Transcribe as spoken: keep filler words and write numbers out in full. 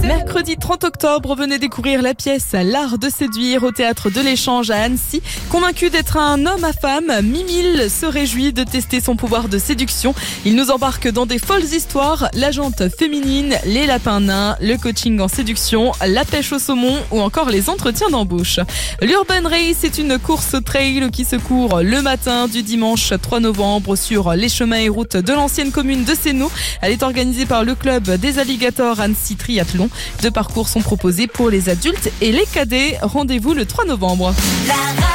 Mercredi trente octobre, venez découvrir la pièce L'Art de séduire au théâtre de l'Échange à Annecy. Convaincu d'être un homme à femme, Mimile se réjouit de tester son pouvoir de séduction. Il nous embarque dans des folles histoires, la jante féminine, les lapins nains, le coaching en séduction, la pêche au saumon ou encore les entretiens d'embauche. L'Urban Race est une course trail qui se court le matin du dimanche trois novembre sur les chemins et routes de l'ancienne commune de Sénaux. Elle est organisée par le club des Alligators Annecy Triathlon. Deux parcours sont proposés pour les adultes et les cadets. Rendez-vous le trois novembre. La